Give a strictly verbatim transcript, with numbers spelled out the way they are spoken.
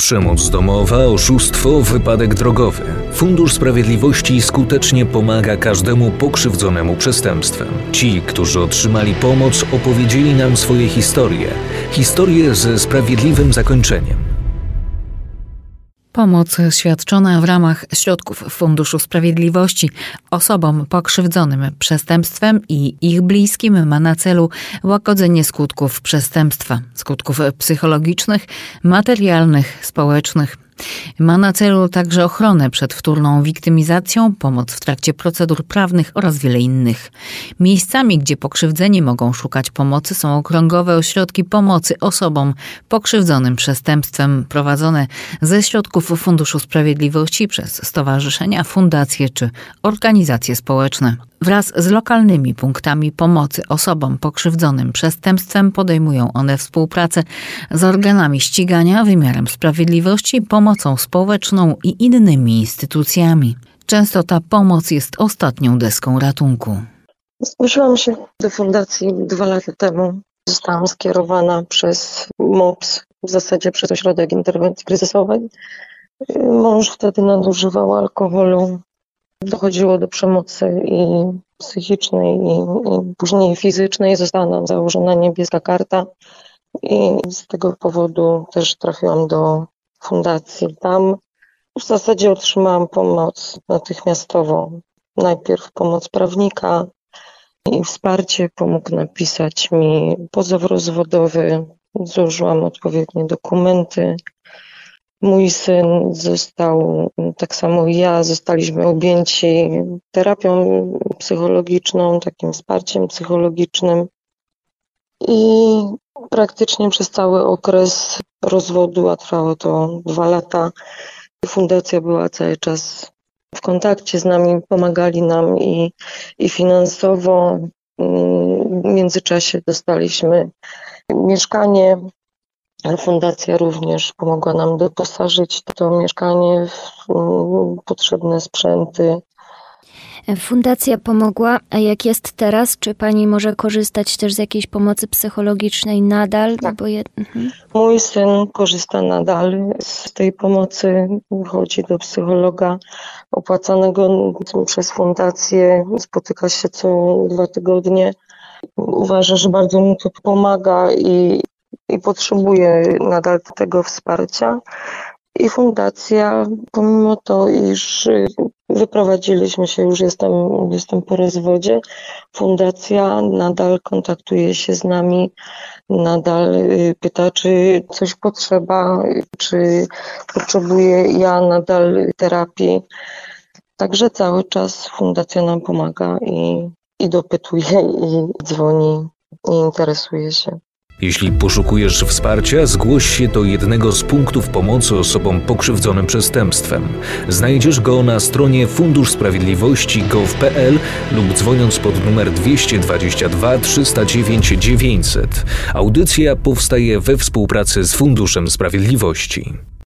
Przemoc domowa, oszustwo, wypadek drogowy. Fundusz Sprawiedliwości skutecznie pomaga każdemu pokrzywdzonemu przestępstwem. Ci, którzy otrzymali pomoc, opowiedzieli nam swoje historie. Historie ze sprawiedliwym zakończeniem. Pomoc świadczona w ramach środków Funduszu Sprawiedliwości osobom pokrzywdzonym przestępstwem i ich bliskim ma na celu łagodzenie skutków przestępstwa, skutków psychologicznych, materialnych, społecznych. Ma na celu także ochronę przed wtórną wiktymizacją, pomoc w trakcie procedur prawnych oraz wiele innych. Miejscami, gdzie pokrzywdzeni mogą szukać pomocy, są okręgowe ośrodki pomocy osobom pokrzywdzonym przestępstwem prowadzone ze środków Funduszu Sprawiedliwości przez stowarzyszenia, fundacje czy organizacje społeczne. Wraz z lokalnymi punktami pomocy osobom pokrzywdzonym przestępstwem podejmują one współpracę z organami ścigania, wymiarem sprawiedliwości, pomocą społeczną i innymi instytucjami. Często ta pomoc jest ostatnią deską ratunku. Zgłosiłam się do fundacji dwa lata temu. Zostałam skierowana przez M O P S, w zasadzie przez Ośrodek Interwencji Kryzysowej. Mąż wtedy nadużywał alkoholu. Dochodziło do przemocy i psychicznej, i, i później fizycznej. Została nam założona niebieska karta i z tego powodu też trafiłam do fundacji. Tam w zasadzie otrzymałam pomoc natychmiastowo. Najpierw pomoc prawnika i wsparcie. Pomógł napisać mi pozew rozwodowy. Złożyłam odpowiednie dokumenty. Mój syn został, tak samo i ja, zostaliśmy objęci terapią psychologiczną, takim wsparciem psychologicznym i praktycznie przez cały okres rozwodu, a trwało to dwa lata, fundacja była cały czas w kontakcie z nami, pomagali nam i, i finansowo. W międzyczasie dostaliśmy mieszkanie. Fundacja również pomogła nam doposażyć to mieszkanie w potrzebne sprzęty. Fundacja pomogła, a jak jest teraz? Czy pani może korzystać też z jakiejś pomocy psychologicznej nadal? Tak. Bo je... mhm. Mój syn korzysta nadal z tej pomocy, chodzi do psychologa opłacanego przez fundację, spotyka się co dwa tygodnie. Uważa, że bardzo mu to pomaga i i potrzebuje nadal tego wsparcia. I fundacja, pomimo to, iż wyprowadziliśmy się, już jestem, jestem po rozwodzie, fundacja nadal kontaktuje się z nami, nadal pyta, czy coś potrzeba, czy potrzebuję ja nadal terapii. Także cały czas fundacja nam pomaga i, i dopytuje, i dzwoni, i interesuje się. Jeśli poszukujesz wsparcia, zgłoś się do jednego z punktów pomocy osobom pokrzywdzonym przestępstwem. Znajdziesz go na stronie fundusz sprawiedliwości kropka gov kropka pe el lub dzwoniąc pod numer dwieście dwadzieścia dwa trzysta dziewięć dziewięćset. Audycja powstaje we współpracy z Funduszem Sprawiedliwości.